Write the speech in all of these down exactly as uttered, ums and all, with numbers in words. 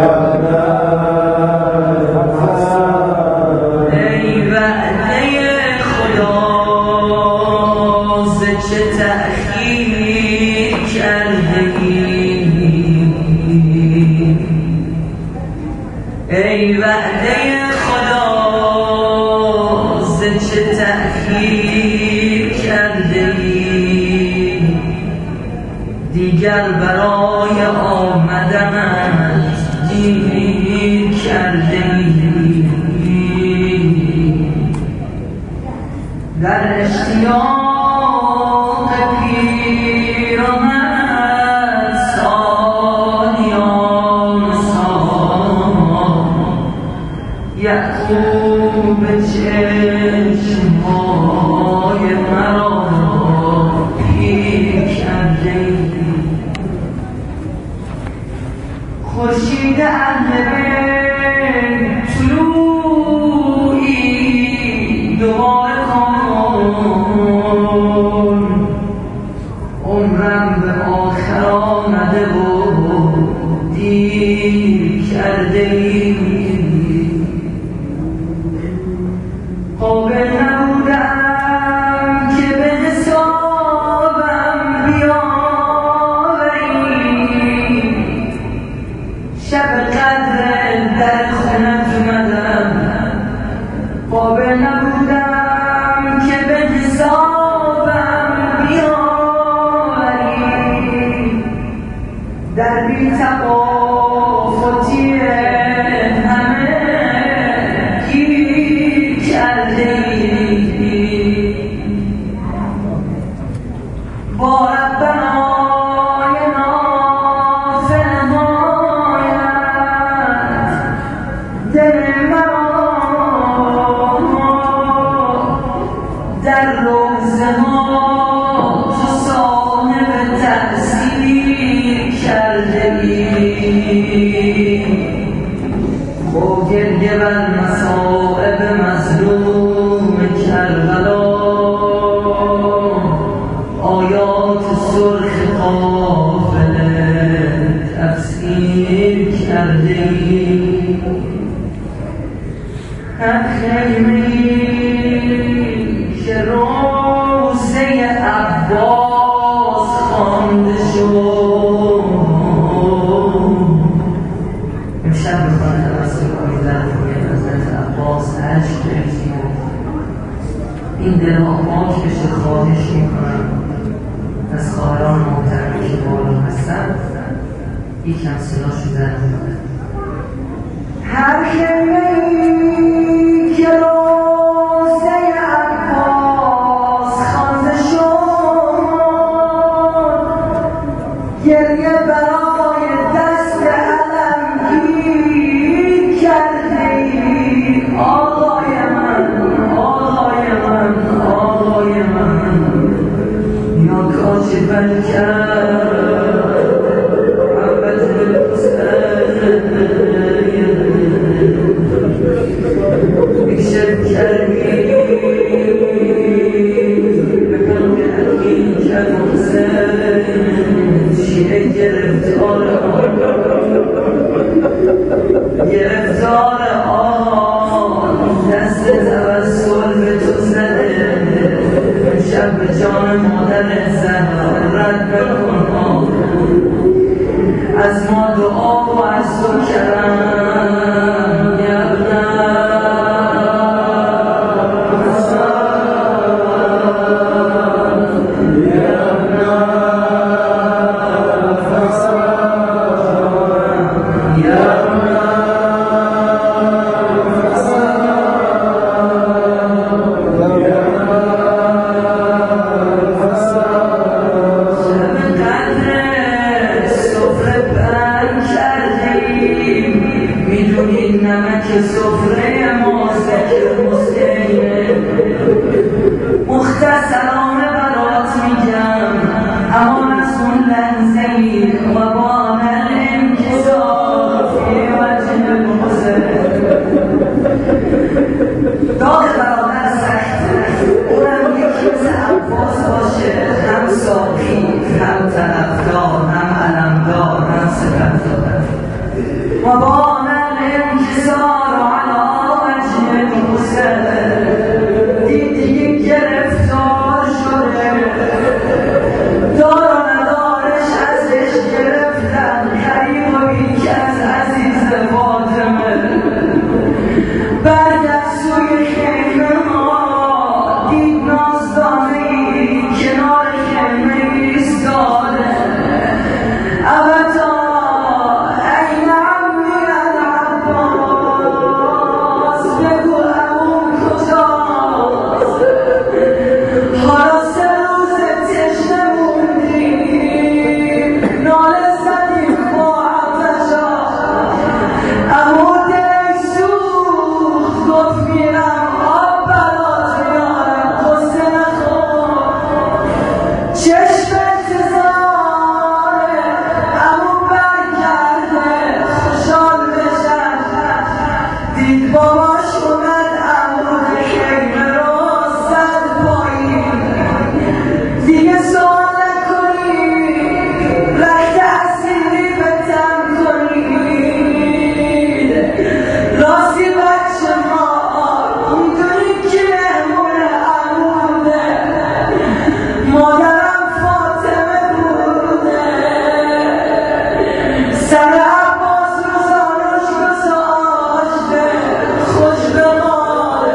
ای وعده خدا ز چه تأخیر کرده ای، دیگر برای آمدنت دیر کرده ای. در اشتیاق پیرامد سالیان سال یعقوب چشمهای مرا پیر کرده ای. خورشید اهل بیت طلوعی دوباره کن، عمرم به آخر آمده و دیر کرده ای. قابل نبودم که به حسابم بیاوری، شب قدر در خونت اومدم. قابل نبودم که به حسابم بیاوری، در بی تفاوتی همه گیر کرده ای. با ربنای نافل مایت دل مرا در روزه ها تو صاحب تأثیر کرده ای. با گریه بر مصائب مظلوم کربلا آیات سرخ قافله تفسیر کرده ای. هر خیمه‌ای که روزه عباس خوانده شد امشب میخواد توسط آیدن روی حضرت عباس عشق بریزیم. این دلها پاک بشه. خواهش میکنم از خواهران محترمی که بالا هستن یکم صداشو در میکنه. هر خیمه‌ای که روزه عباس خوانده شد گریه برای دست علمگیر کرده ای. آقای من، آقای من، آقای من، یا کاشف الکرب محمد الحسین اکشف کربی به قلب حقیق حسین. شیعه گرفتار آن گرفتار آن دست توسل به تو زده. شب به جان مادر زهرا رد بکن، از ما دعا و از تو کرم گردن. میدونید نمک سفره ما ذکر مسکینه. مختصرانه برات میگم اما از اون لحظه‌ای و با انکسار فی وجه المحسن داغ برادر سخته. اونم یکی مثل عباس باشه، هم ساقی، هم طرفدار، هم علمدار، هم سپهدار. وبان الانكسار على وجه الحسين دیدی گرفتار شده دار و ندارش ازش گرفتن قریب و بیک از عزیز فاطمه برگشت سوی خیمه ها دید نازدانه‌ای کنار خیمه ایستاده ابدا این عمی العباس بگو عموم کجاست حالا سه روز تشنه موندیم ناله زدیم با عطشا عمو دلش سوخت گفت میرم آب برات میارم قصه نخور چشم انتظاره عمو برگرده خوشحال بشن دید باباش اومد عمود خیمه رو زد پایین دیگه سوال نکنید رخت اسیری به تن کنید راستی بچه ما میدونید که مهمون عموده مادرم فاطمه بوده سر عباس رو زانوش گذاشته خوش به ماله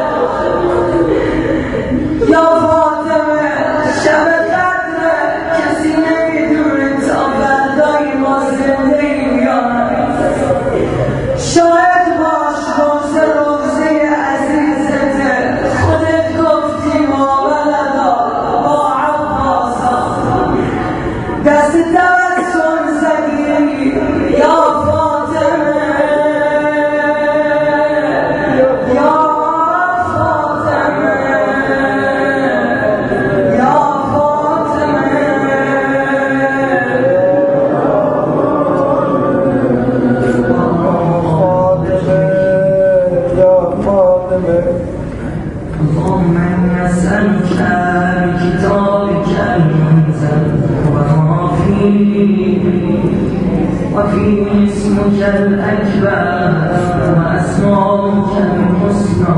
یا فاطمه شب قدره کسی نمیدونه تا فردای ما زنده ایم یا نه شاید باش روزه روزه عزیزته خودت گفتی با ولدا با عباسا دست تبسم زدی یا فاطمه یا فاطمه یا فاطمه اللهم إني أسألك بكتابك المنزل وما فيه وفيه اسمك الأكبر وأسماؤك الحسنى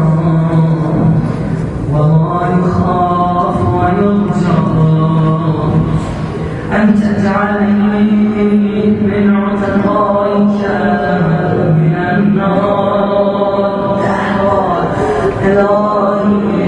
وما يخاف ويرجى أن تجعلني من عتقائك من النار إلهي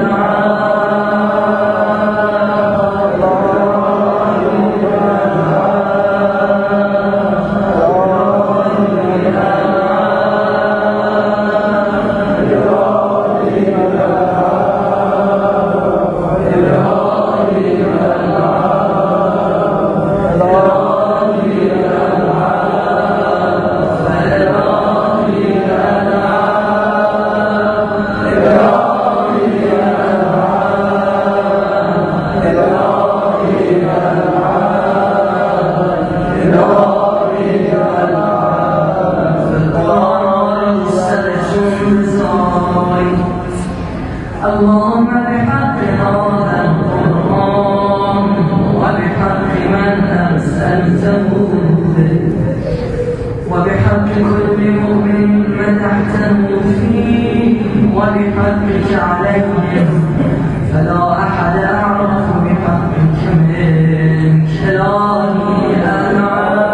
اللهم بحق هذا القرآن وبحق من أرسلته به وبحق كل مؤمن مدحته فيه وبحقك عليهم فلا أحد أعرف بحقك منك إلهي أنا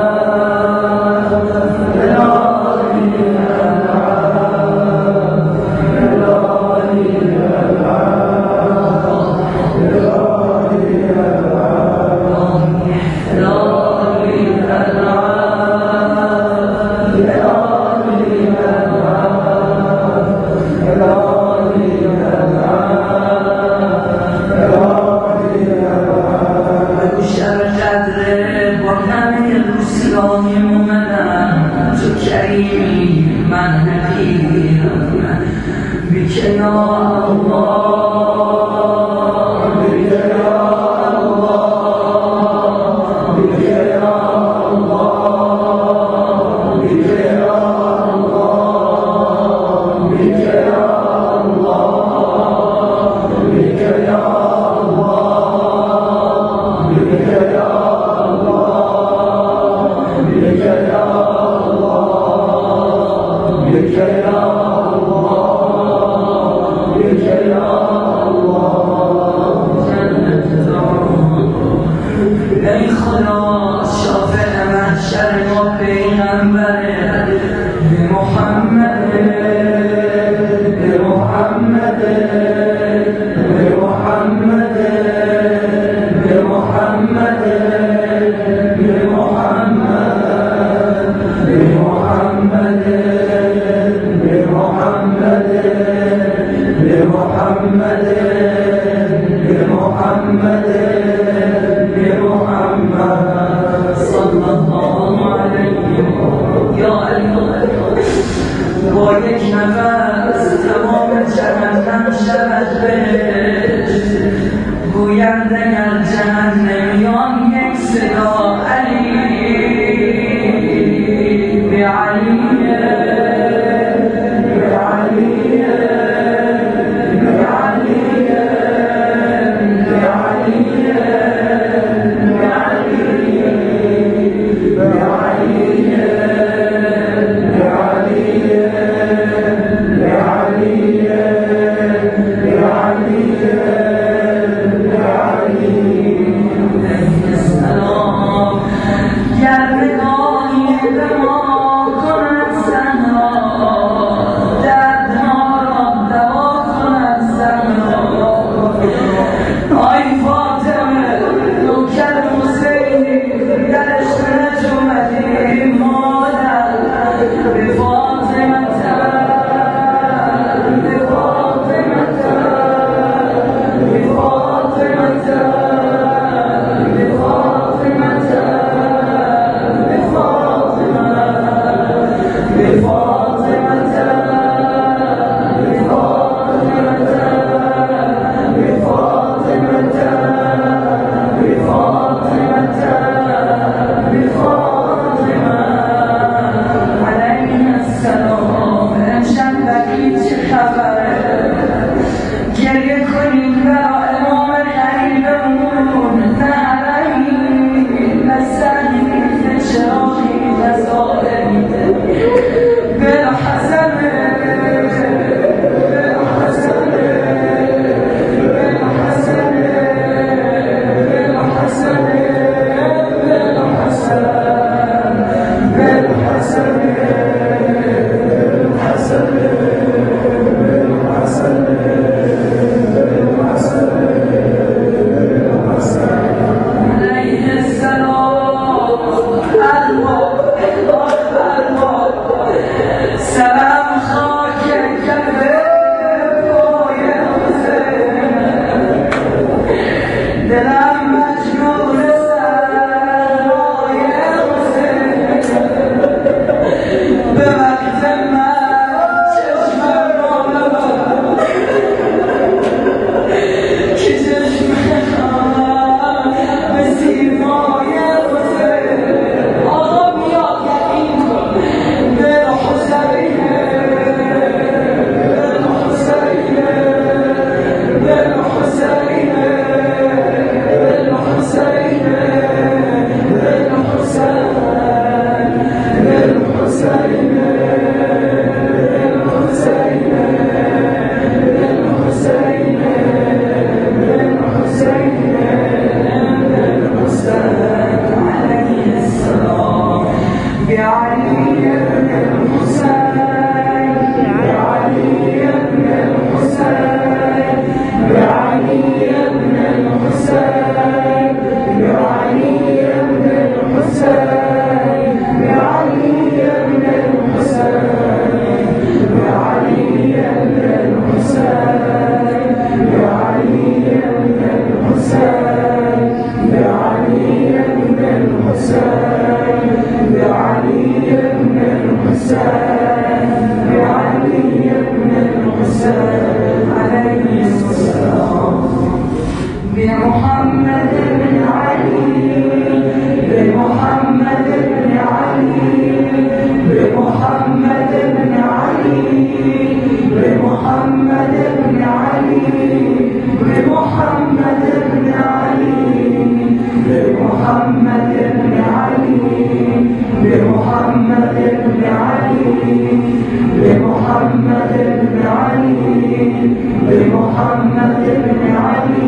من نبينا بك يا الله بك يا الله بك يا الله بك يا الله بك يا الله بك يا الله بك يا الله بك يا الله بمحمد بن علي بمحمد بن علي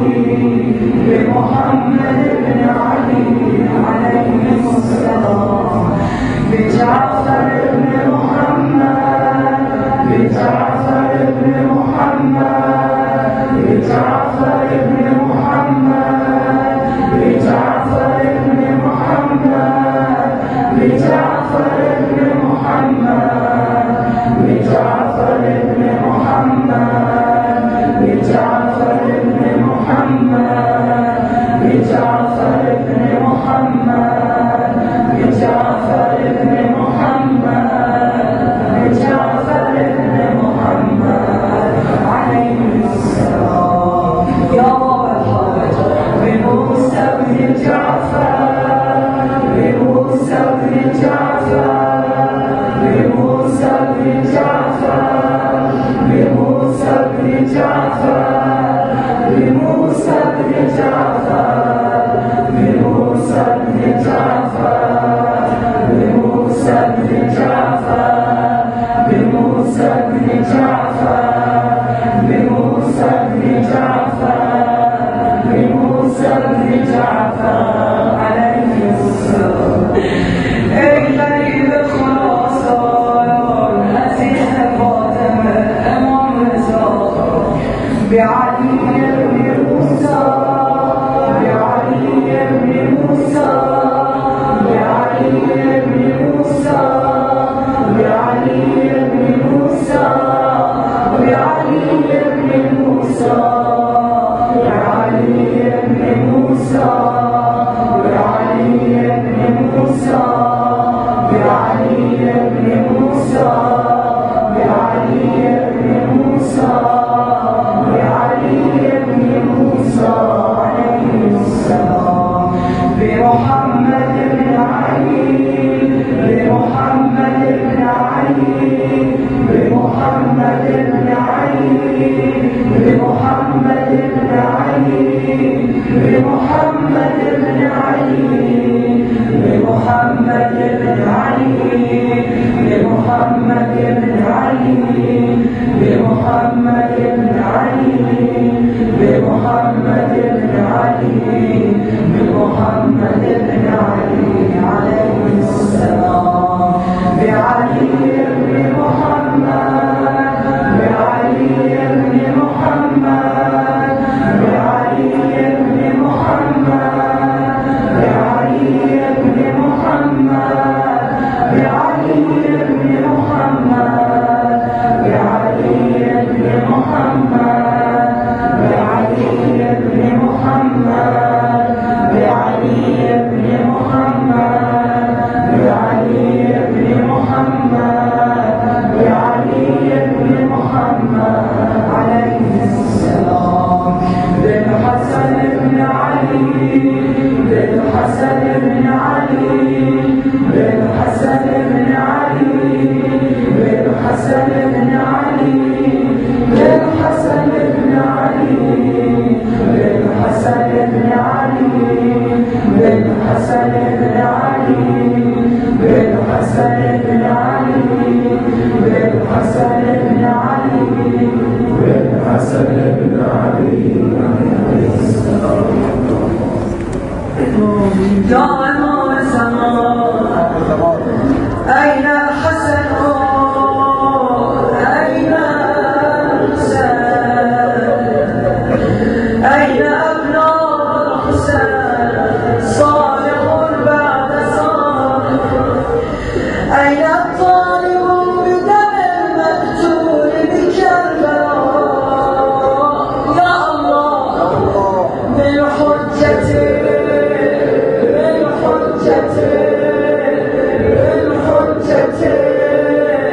بمحمد بن علي عليه السلام بجعفر بن محمد بجعفر بن محمد بجعفر بن محمد بجعفر بن محمد بجعفر بن محمد بجعفر بن محمد بجعفر بن محمد بجعفر بن محمد بجعفر بن محمد بجعفر بن محمد عليه السلام يا مرحبا بموسى بن جعفر بموسى بن جعفر بموسى بن جعفر بموسى بن جعفر بموسى بن جعفر بموسى بن جعفر بموسى بن جعفر بموسى بن جعفر بموسى بن جعفر بموسى بن جعفر عليه السلام ای غریب خراسان عزیز فاطمه امام رضا بعلی بن موسی بعلی بن موسی بعلی بن موسی بعلی بن موسی بعلی بن موسی بعلی بن موسی بعلی بن موسی بعلی بن موسی بعلی بن موسی بعلی بن موسی عليه السلام بمحمد بن علي بمحمد بن علي بمحمد بن علي بمحمد بن علي بمحمد بن علي بمحمد بن علي بمحمد بن علي بمحمد بن علي بمحمد بن علي بمحمد بن علي عليه السلام بعلي بن محمد بعلي بن محمد بعلي بن محمد بعلي بن محمد بعلي بن محمد بعلي بن محمد بعلي بن محمد بعلي بن محمد بعلي بن محمد بعلي بن محمد عليه السلام بالحسن بن علي بالحسن بن علي بالحسن بن علي بالحسن بن علي بالحسن بن علي بالحسن بن علي بالحسن بن علي بالحسن بن علي بالحسن بن علي بالحسن بن علي يا إمام الزمان أين الحسن أين الحسين أين أبناء الحسين صالح بعد صالح أين الطالب بدم المقتول بكربلاء يا الله بالحجة بالحجة بالحجة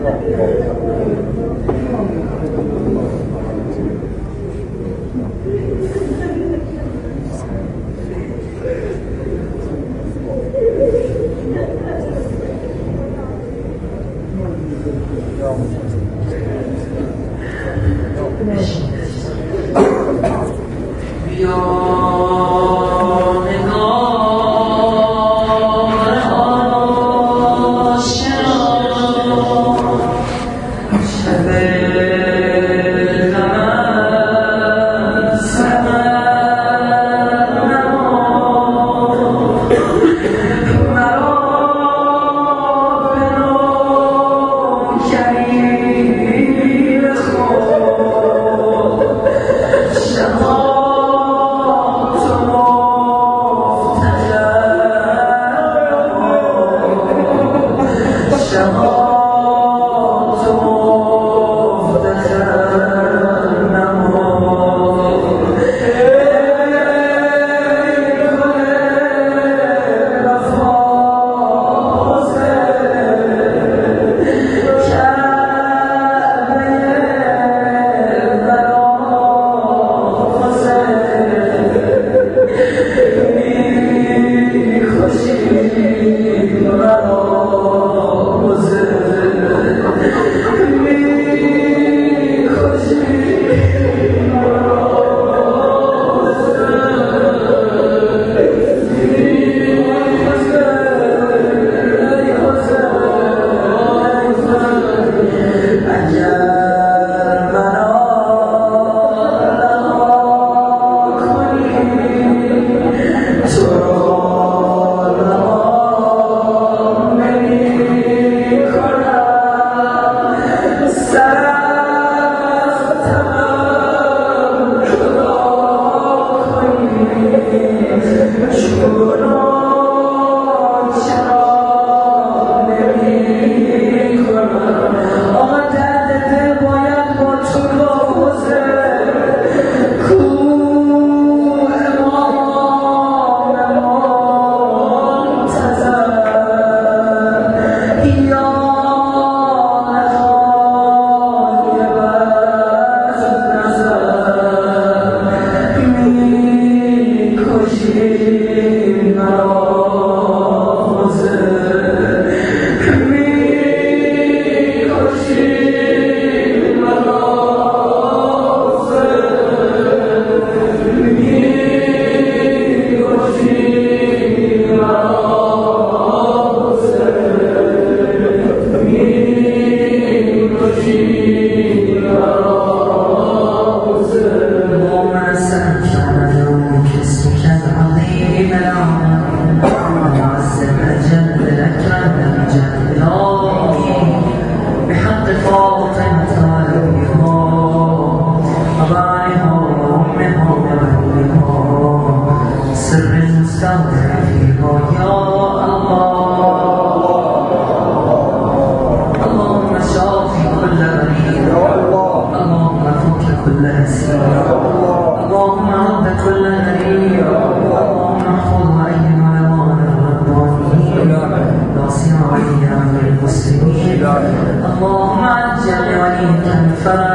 اللهم عجل وليك الفرج